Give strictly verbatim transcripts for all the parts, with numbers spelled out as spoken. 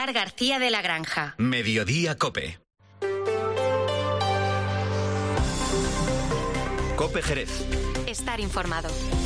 García de la Granja. Mediodía Cope. Cope Jerez. Estar informado.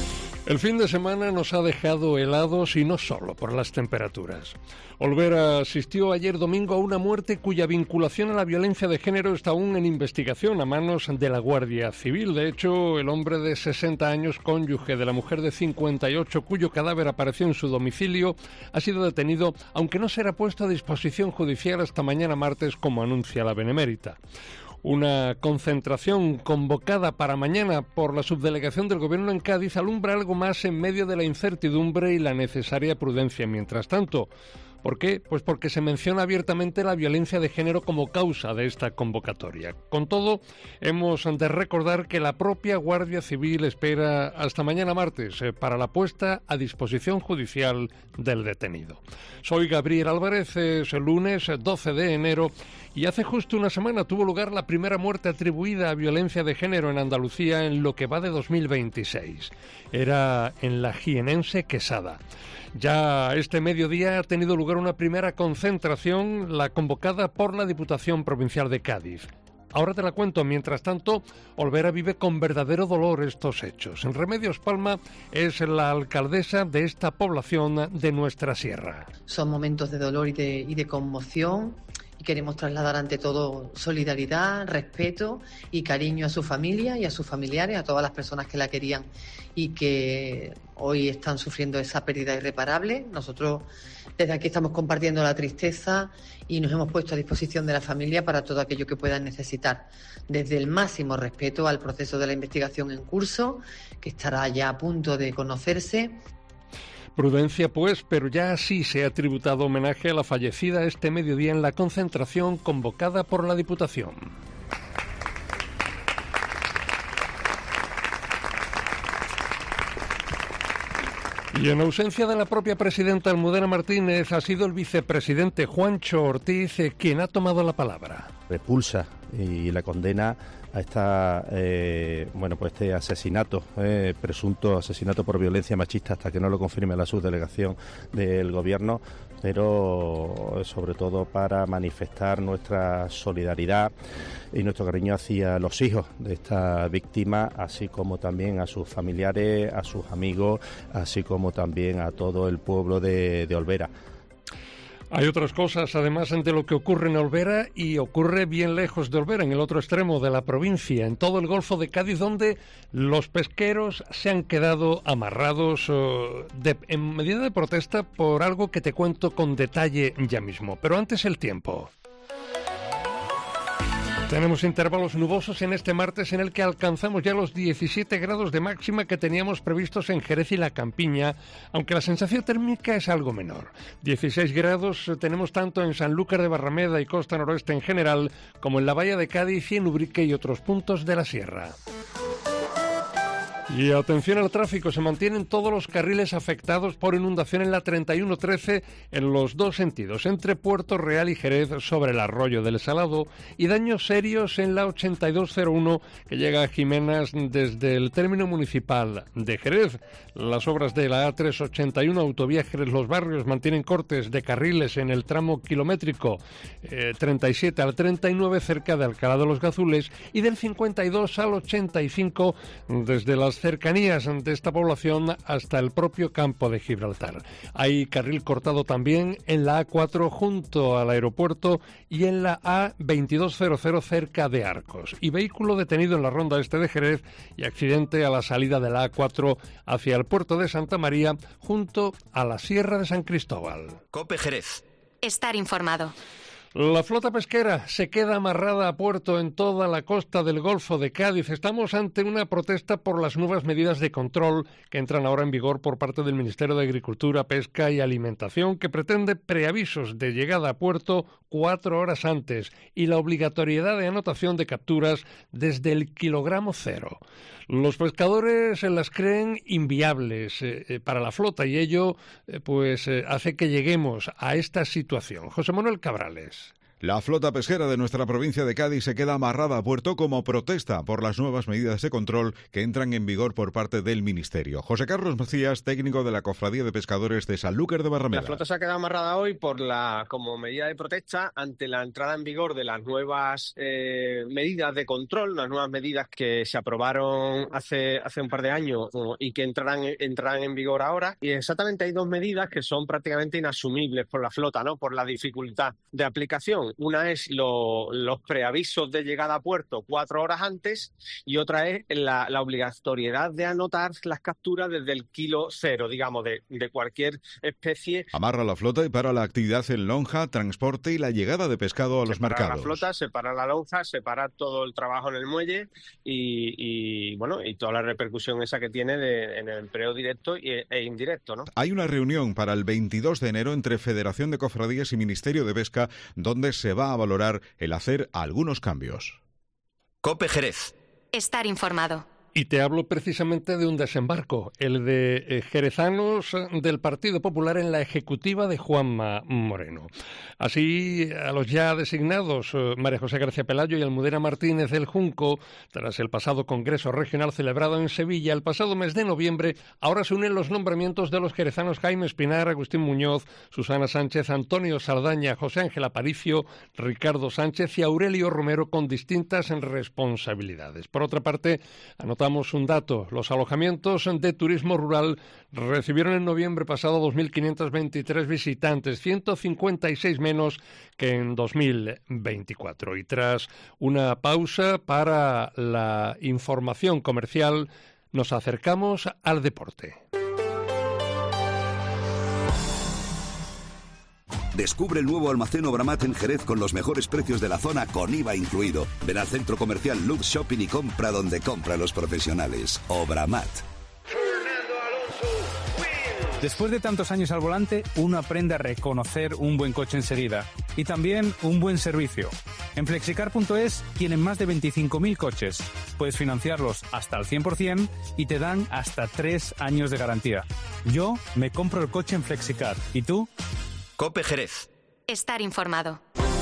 El fin de semana nos ha dejado helados y no solo por las temperaturas. Olvera asistió ayer domingo a una muerte cuya vinculación a la violencia de género está aún en investigación a manos de la Guardia Civil. De hecho, el hombre de sesenta años, cónyuge de la mujer de cincuenta y ocho, cuyo cadáver apareció en su domicilio, ha sido detenido, aunque no será puesto a disposición judicial hasta mañana martes, como anuncia la Benemérita. Una concentración convocada para mañana por la subdelegación del Gobierno en Cádiz alumbra algo más en medio de la incertidumbre y la necesaria prudencia mientras tanto. ¿Por qué? Pues porque se menciona abiertamente la violencia de género como causa de esta convocatoria. Con todo, hemos de recordar que la propia Guardia Civil espera hasta mañana martes eh, para la puesta a disposición judicial del detenido. Soy Gabriel Álvarez, es el lunes doce de enero y hace justo una semana tuvo lugar la primera muerte atribuida a violencia de género en Andalucía en lo que va de dos mil veintiséis. Era en la jienense Quesada. Ya este mediodía ha tenido lugar una primera concentración, la convocada por la Diputación Provincial de Cádiz. Ahora te la cuento. Mientras tanto, Olvera vive con verdadero dolor estos hechos. En Remedios Palma es la alcaldesa de esta población de nuestra sierra. Son momentos de dolor y de, y de conmoción. Y queremos trasladar ante todo solidaridad, respeto y cariño a su familia y a sus familiares, a todas las personas que la querían y que hoy están sufriendo esa pérdida irreparable. Nosotros desde aquí estamos compartiendo la tristeza y nos hemos puesto a disposición de la familia para todo aquello que puedan necesitar. Desde el máximo respeto al proceso de la investigación en curso, que estará ya a punto de conocerse. Prudencia, pues, pero ya así se ha tributado homenaje a la fallecida este mediodía en la concentración convocada por la Diputación. Y en ausencia de la propia presidenta Almudena Martínez, ha sido el vicepresidente Juancho Ortiz quien ha tomado la palabra. Repulsa y la condena a esta, eh, bueno, pues este asesinato, eh, presunto asesinato por violencia machista, hasta que no lo confirme la subdelegación del Gobierno, pero sobre todo para manifestar nuestra solidaridad y nuestro cariño hacia los hijos de esta víctima, así como también a sus familiares, a sus amigos, así como también a todo el pueblo de, de Olvera. Hay otras cosas, además, de lo que ocurre en Olvera, y ocurre bien lejos de Olvera, en el otro extremo de la provincia, en todo el Golfo de Cádiz, donde los pesqueros se han quedado amarrados uh, de, en medida de protesta por algo que te cuento con detalle ya mismo. Pero antes el tiempo. Tenemos intervalos nubosos en este martes en el que alcanzamos ya los diecisiete grados de máxima que teníamos previstos en Jerez y la Campiña, aunque la sensación térmica es algo menor. dieciséis grados tenemos tanto en Sanlúcar de Barrameda y Costa Noroeste en general, como en la Bahía de Cádiz y en Ubrique y otros puntos de la sierra. Y atención al tráfico, se mantienen todos los carriles afectados por inundación en la treinta y uno trece en los dos sentidos, entre Puerto Real y Jerez sobre el arroyo del Salado, y daños serios en la ochenta y dos cero uno que llega a Jimenas desde el término municipal de Jerez. Las obras de la A trescientos ochenta y uno autovía Jerez-Los Barrios mantienen cortes de carriles en el tramo kilométrico eh, treinta y siete al treinta y nueve cerca de Alcalá de los Gazules, y del cincuenta y dos al ochenta y cinco desde las cercanías de esta población hasta el propio campo de Gibraltar. Hay carril cortado también en la A cuatro junto al aeropuerto y en la A veintidós cero cerca de Arcos. Y vehículo detenido en la ronda este de Jerez y accidente a la salida de la A cuatro hacia el puerto de Santa María junto a la Sierra de San Cristóbal. Cope Jerez. Estar informado. La flota pesquera se queda amarrada a puerto en toda la costa del Golfo de Cádiz. Estamos ante una protesta por las nuevas medidas de control que entran ahora en vigor por parte del Ministerio de Agricultura, Pesca y Alimentación, que pretende preavisos de llegada a puerto cuatro horas antes y la obligatoriedad de anotación de capturas desde el kilogramo cero. Los pescadores se las creen inviables eh, para la flota y ello eh, pues eh, hace que lleguemos a esta situación. José Manuel Cabrales. La flota pesquera de nuestra provincia de Cádiz se queda amarrada a puerto como protesta por las nuevas medidas de control que entran en vigor por parte del Ministerio. José Carlos Macías, técnico de la Cofradía de Pescadores de Sanlúcar de Barrameda. La flota se ha quedado amarrada hoy por la como medida de protesta ante la entrada en vigor de las nuevas eh, medidas de control, las nuevas medidas que se aprobaron hace, hace un par de años y que entrarán, entrarán en vigor ahora. Y exactamente hay dos medidas que son prácticamente inasumibles por la flota, ¿no? Por la dificultad de aplicación. Una es lo, los preavisos de llegada a puerto cuatro horas antes y otra es la, la obligatoriedad de anotar las capturas desde el kilo cero, digamos, de, de cualquier especie. Amarra la flota y para la actividad en lonja, transporte y la llegada de pescado a los Separa mercados. La flota, separa la lonja, separa todo el trabajo en el muelle y, y bueno y toda la repercusión esa que tiene de, en el empleo directo e, e indirecto, ¿no? Hay una reunión para el veintidós de enero entre Federación de Cofradías y Ministerio de Pesca donde se va a valorar el hacer algunos cambios. COPE Jerez. Estar informado. Y te hablo precisamente de un desembarco, el de eh, jerezanos del Partido Popular en la ejecutiva de Juanma Moreno. Así, a los ya designados eh, María José García Pelayo y Almudena Martínez del Junco, tras el pasado Congreso Regional celebrado en Sevilla el pasado mes de noviembre, ahora se unen los nombramientos de los jerezanos Jaime Espinar, Agustín Muñoz, Susana Sánchez, Antonio Saldaña, José Ángel Aparicio, Ricardo Sánchez y Aurelio Romero con distintas responsabilidades. Por otra parte, anotamos un dato. Los alojamientos de turismo rural recibieron en noviembre pasado dos mil quinientos veintitrés visitantes, ciento cincuenta y seis menos que en dos mil veinticuatro. Y tras una pausa para la información comercial, nos acercamos al deporte. Descubre el nuevo almacén Obramat en Jerez con los mejores precios de la zona con I V A incluido. Ven al centro comercial Lux Shopping y compra donde compran los profesionales. Obramat. Después de tantos años al volante, uno aprende a reconocer un buen coche enseguida y también un buen servicio. En flexicar punto es tienen más de veinticinco mil coches. Puedes financiarlos hasta al cien por ciento y te dan hasta tres años de garantía. Yo me compro el coche en Flexicar. ¿Y tú? COPE Jerez. Estar informado.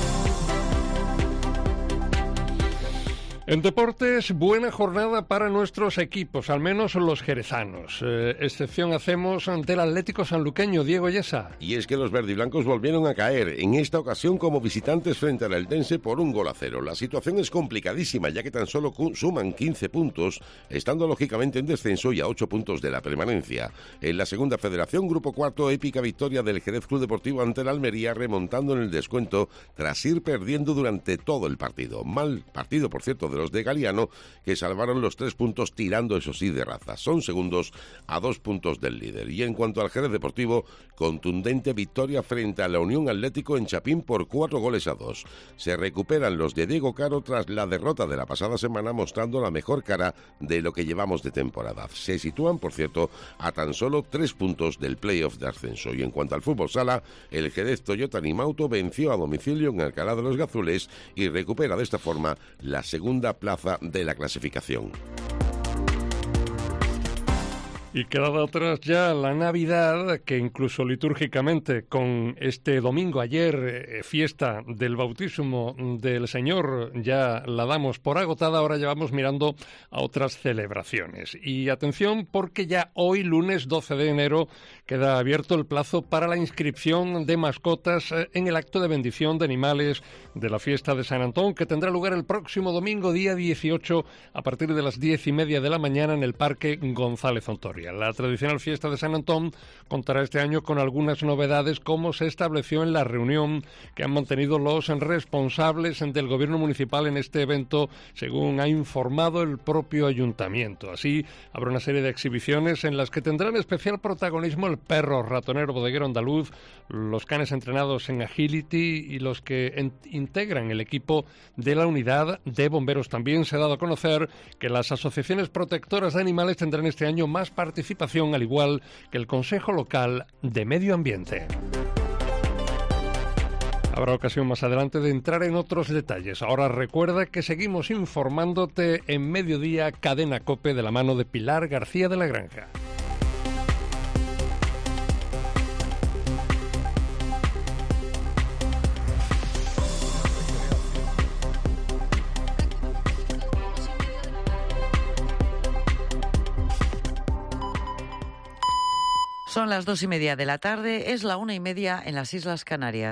En deportes, buena jornada para nuestros equipos, al menos los jerezanos. Eh, excepción hacemos del Atlético sanluqueño, Diego Yesa. Y es que los verdiblancos volvieron a caer, en esta ocasión como visitantes frente al Eldense por un gol a cero. La situación es complicadísima, ya que tan solo suman quince puntos, estando lógicamente en descenso y a ocho puntos de la permanencia. En la segunda federación, grupo cuarto, épica victoria del Jerez Club Deportivo ante el Almería, remontando en el descuento tras ir perdiendo durante todo el partido. Mal partido, por cierto, de los de Galiano, que salvaron los tres puntos tirando, eso sí, de raza. Son segundos a dos puntos del líder. Y en cuanto al Jerez Deportivo, contundente victoria frente a la Unión Atlético en Chapín por cuatro goles a dos. Se recuperan los de Diego Caro tras la derrota de la pasada semana, mostrando la mejor cara de lo que llevamos de temporada. Se sitúan, por cierto, a tan solo tres puntos del playoff de ascenso. Y en cuanto al fútbol sala, el Jerez Toyota Nimauto venció a domicilio en Alcalá de los Gazules y recupera de esta forma la segunda plaza de la clasificación. Y quedaba atrás ya la Navidad, que incluso litúrgicamente con este domingo, ayer, eh, fiesta del bautismo del Señor, ya la damos por agotada, ahora ya vamos mirando a otras celebraciones. Y atención, porque ya hoy, lunes doce de enero, queda abierto el plazo para la inscripción de mascotas en el acto de bendición de animales de la fiesta de San Antón, que tendrá lugar el próximo domingo, día dieciocho, a partir de las diez y media de la mañana en el Parque González Ontoria. La tradicional fiesta de San Antón contará este año con algunas novedades, como se estableció en la reunión que han mantenido los responsables del gobierno municipal en este evento, según ha informado el propio ayuntamiento. Así, habrá una serie de exhibiciones en las que tendrán especial protagonismo el perro ratonero bodeguero andaluz, los canes entrenados en agility y los que en- integran el equipo de la unidad de bomberos. También se ha dado a conocer que las asociaciones protectoras de animales tendrán este año más participación, al igual que el Consejo Local de Medio Ambiente. Habrá ocasión más adelante de entrar en otros detalles. Ahora recuerda que seguimos informándote en Mediodía Cadena COPE de la mano de Pilar García de la Granja. Son las dos y media de la tarde, es la una y media en las Islas Canarias.